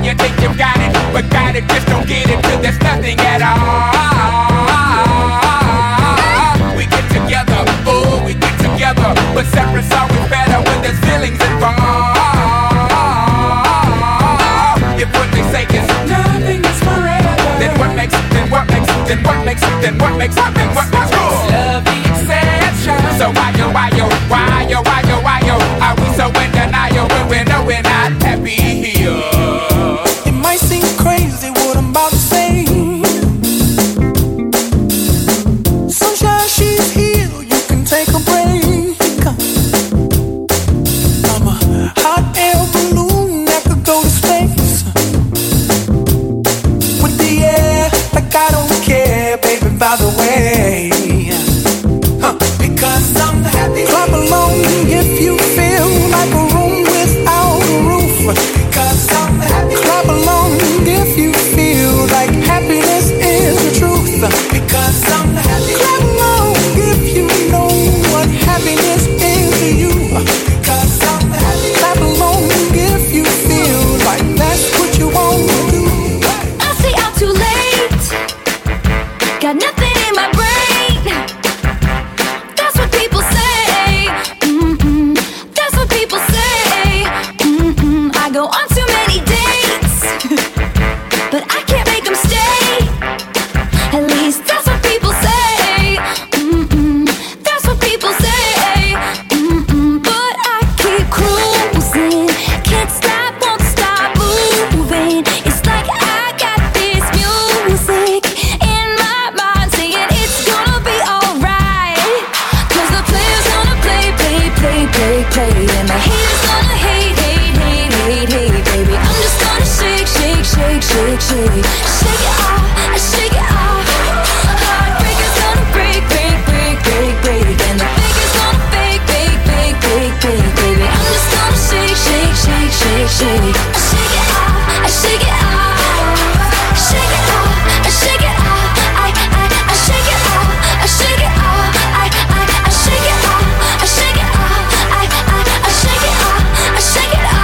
you think you got it, but got it, just don't get it till there's nothing at all. We get together, oh, we get together, but separate's always better when there's feelings involved. If what they say is nothing is forever, then what makes it, then what makes it, then what makes it, then what makes it, then what makes it? Love the exception. So why yo, are we so in denial when we know we're not happy here? It might seem crazy what I'm about to say. Sunshine, she's here, you can take a break. I'm a hot air balloon that could go to space. With the air, like I don't care, baby, by the way. Because I'm happy. Clap along if you feel like a room without a roof. Because I'm happy. Clap along if you feel like happiness is the truth. Because I'm happy. Clap along if you know what happiness is to you. Because I'm happy. Clap along if you feel like that's what you want to do. I stay out too late, got nothing in my brain. That's what people say. That's what people say. I go on too many dates, but I can't make them stay. At least that's what people say. That's what people say. But I keep cruising, can't stop, won't stop moving. It's like I got this music in my mind saying it's gonna be alright. 'Cause the player's gonna play. And the haters gonna hate, baby. I'm just gonna shake. Shake it off, shake it off. Heartbreaker's gonna break. And the faker's gonna fake, baby. I'm just gonna shake. I shake it off, I shake it off. Shake it off, I shake it off. I shake it off, I shake it off. I shake it off, I shake it off. I shake it off, I shake it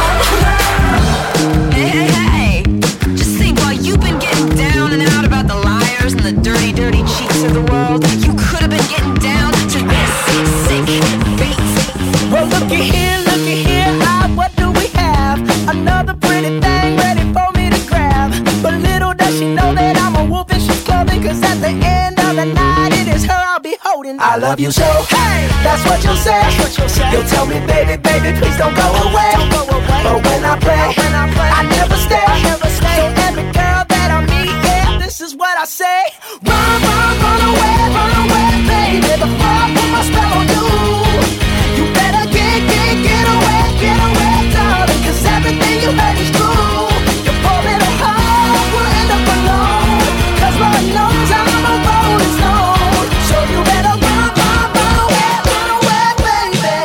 off. Hey, just think while you've been getting down and out about the liars and the dirty cheats of the world, you could have been getting down to this sick beat. Well, looky here, what do we have? Another pretty thing ready for me to grab. But little does she know that I'm a wolf in sheep's clothing. 'Cause at the end of the night, it is her I'll be holding. I love you so, hey, that's what you'll say. You'll tell me, baby, please don't go away. But when I play, I never stay. So every girl that I meet, yeah, this is what I say. Run away, baby, before I put my spell on you. You better get away, darling, 'cause everything you heard is true. Your poor little heart will end up alone, 'cause Lord knows I'm a rolling stone. So you better run away, baby.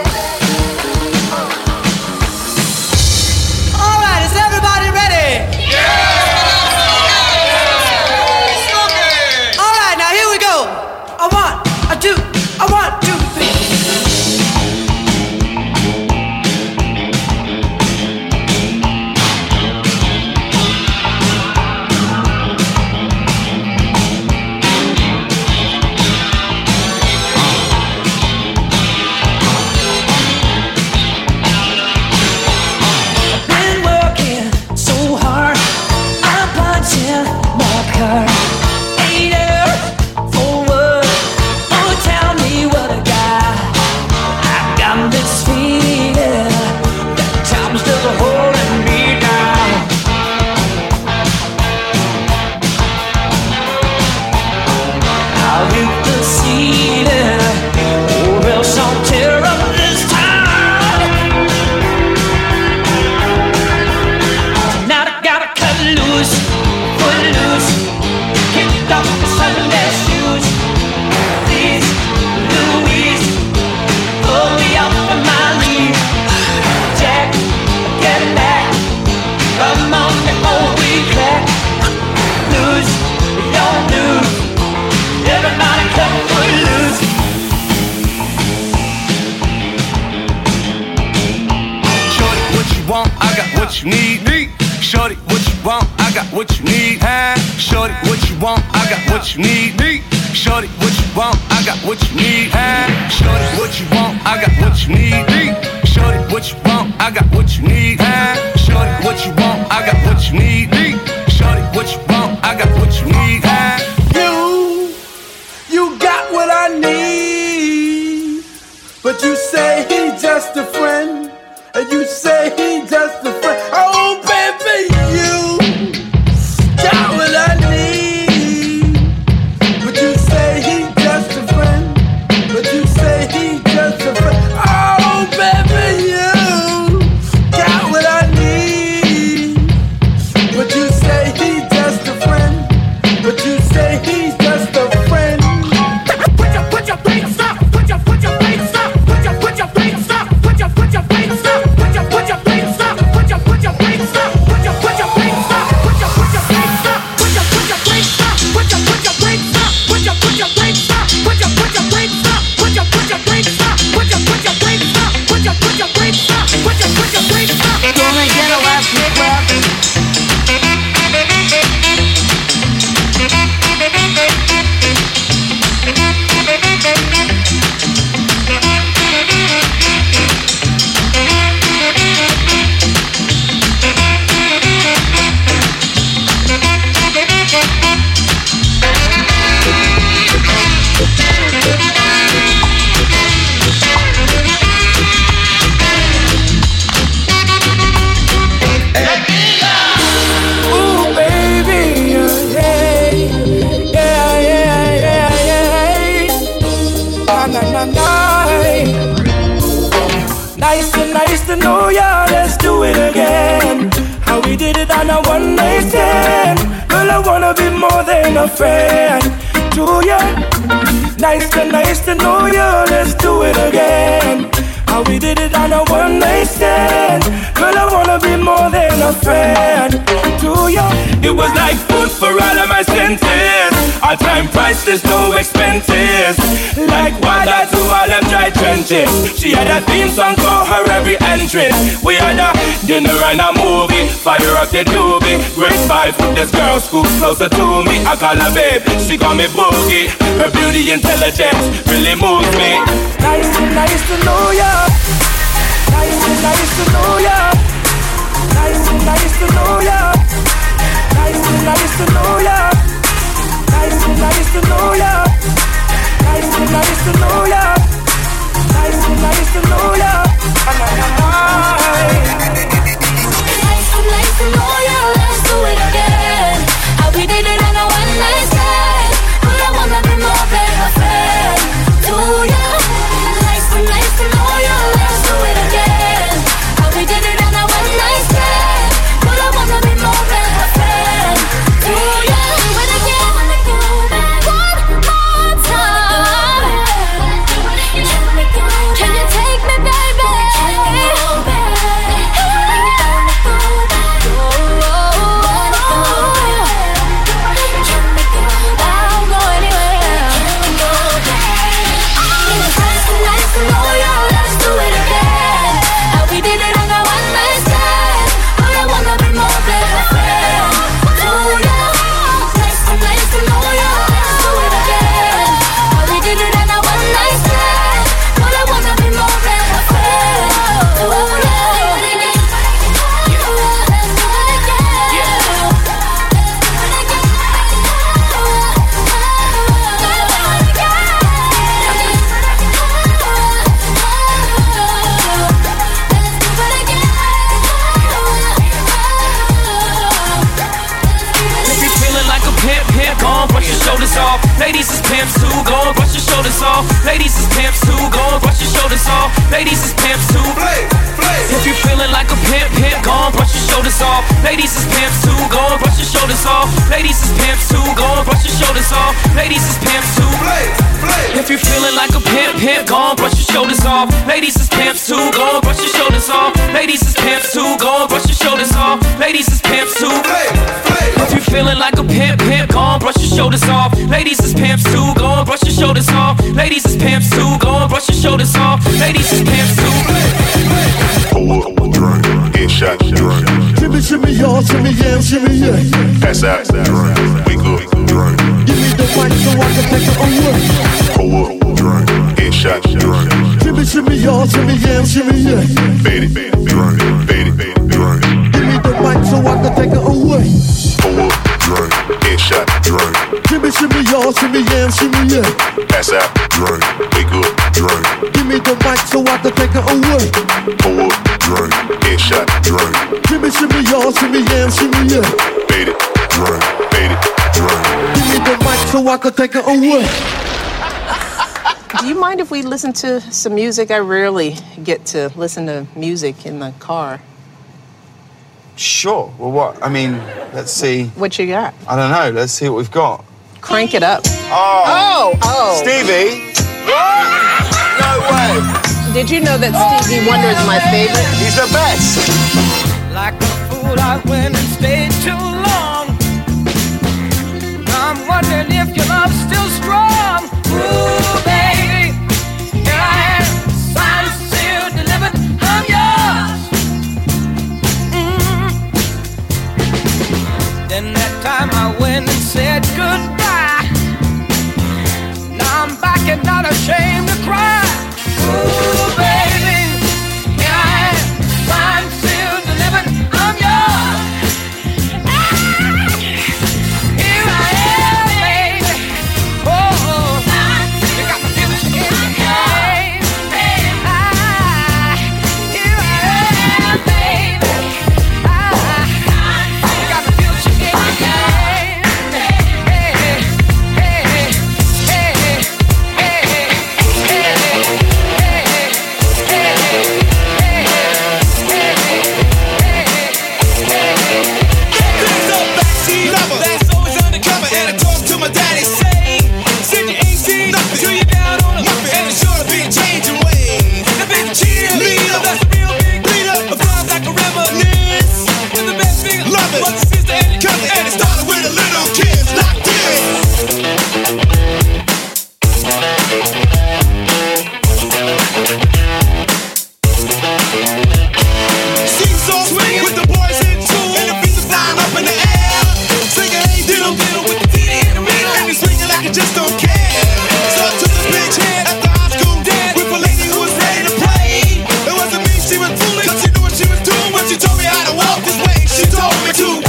All right, is everybody ready? All right, now here we go. A one, a two, 3. Been working so hard, I'm punching my card. 8 hours for work. Oh, tell me what I got. I got this feeling that time's still holding me down. I'll hit the ceiling, or else I'll tear up this town. Tonight I gotta cut loose, put loose, kick off the Sunday shoes. Please, Louise, pull me up from my knees. Jack, get back, come on before we crack. Lose, don't lose, everybody cut foot loose. Shorty, what you want? I got what you need. Shorty, what you want? I got what you need. Shorty, what you want? I got what you need. Shorty, what you want? I got what you need. Shorty, what you want? I got what you need. Shorty, what you want? I got what you need. Shorty, what you want? I got what you need. Shorty, what you want? I got what you need. You got what I need, but you say he just a friend, and you say he just a friend. Oh baby, you got what I need, but you say he just a friend, but you say he just a friend. Oh baby, you got what I need, but you say he just a friend, but you say he's just a friend. Put your feet stop. Put your feet stop. Put your feet stop. Put your feet stop. Put your feet stop. Put your feet stop. Put your feet stop. Put your feet stop. Put your feet stop. Put your feet stop. Put your feet stop. Put your feet stop. Put your feet stop. Put your feet stop. Put your feet stop. Put your feet stop. Gonna get a last pick up. Nice to know ya, let's do it again. How we did it on a one night stand. Girl, I wanna be more than a friend to ya. Nice to know ya, let's do it again. How we did it on a one night stand. Girl, I wanna be more than a friend to ya. It was like food for all of my senses. Our time priceless, no expenses. Like water to all them dry trenches. She had a theme song for her every entrance. We had a dinner and a movie. Fire up the doobie. Great vibe, this girl scoops closer to me. I call her babe, she call me boogie. Her beauty intelligence really moves me. Nice to know ya. Nice to know ya. Nice to know ya. Nice to know ya. Nice to know ya. Nice to know ya. Nice to know ya. Nice to know ya. Let's do it again. How we did it on a one night stand. But I wanna be more than a friend to ya. Nice to know ya. Let's do it again. How we did it on a one night stand. But I wanna be more than a friend to ya. Can you take me, baby? Ladies is pimps too, go and brush your shoulders off. Ladies is pimps too, go and brush your shoulders off. Ladies is pimps too. If you feeling like a pimp, go and brush your shoulders off. Ladies is pimps too, go and brush your shoulders off. Ladies is pimps too, go and brush your shoulders off. Ladies is pimps too. If you feeling like a pimp, go and brush your shoulders off. Ladies is pimps too, go and brush your shoulders off. Ladies is pimps too, go and brush your shoulders off. Ladies is pimps too. If you feeling like a pimp, go and brush your shoulders off. Ladies is pimps too, go and brush your shoulders off. Ladies is pimps too, go and brush your shoulders off. Ladies is pimps too. Pull up, drink, get shot, drink. shimmy, y'all, shimmy, yeah, shimmy, yeah. Pass out, drink, wake up, drink. Give me the mic so I can take it away. Pull up, drink, headshot, drink. Shimmy, shimmy, y'all, shimmy, yeah, shimmy, yeah. Fade it, drink, fade it, drink. Give me the mic so I can take it away. Pull up, drink, headshot, drink. Shimmy, shimmy, y'all, shimmy, yeah, shimmy, yeah. Pass out, drink, wake up, drink. Give me the mic so I can take it away. Pull up, drink, headshot, drink. Shimmy, shimmy, y'all, shimmy, yeah, shimmy, yeah. Fade it, drink, fade it, drink. Give me the mic so I can take it away. Do you mind if we listen to some music? I rarely get to listen to music in the car. Sure. Well, what? I mean, let's see. What you got? I don't know. Let's see what we've got. Crank it up. Oh. Oh. Stevie? No way. Did you know that Stevie Wonder is my favorite? He's the best. Like a fool, I went and stayed too long. I'm wondering if your love's still strong. Ooh, baby, here I am, signed, sealed, delivered, I'm yours. Then that time I went and said goodbye. Now I'm back and not ashamed to cry. Ooh, baby, here I am, signed, sealed, delivered, I'm yours. Here I am, baby. Oh, you got the future in your hand. Here I am, baby. You got the future in your hand. That's always undercover, and I talk to my daddy, say, said you ain't seen nothing till you're down on it, and it's sure to be a changing way. The big cheerleader, that's a real big leader, a flies like a reminisce. And the best thing I love it was the sister and your cousin, and it started with a little kiss like this. Seesaw swinging with the boys in tune, and the beats are flying up in the air. Singing hey diddle diddle with the ditty in the middle, and you're swinging like you just don't care. So I took this bitch head at the high school dance with a lady who was ready to play. It wasn't me she was fooling, 'cause she knew what she was doing when she told me how to walk this way. She told me to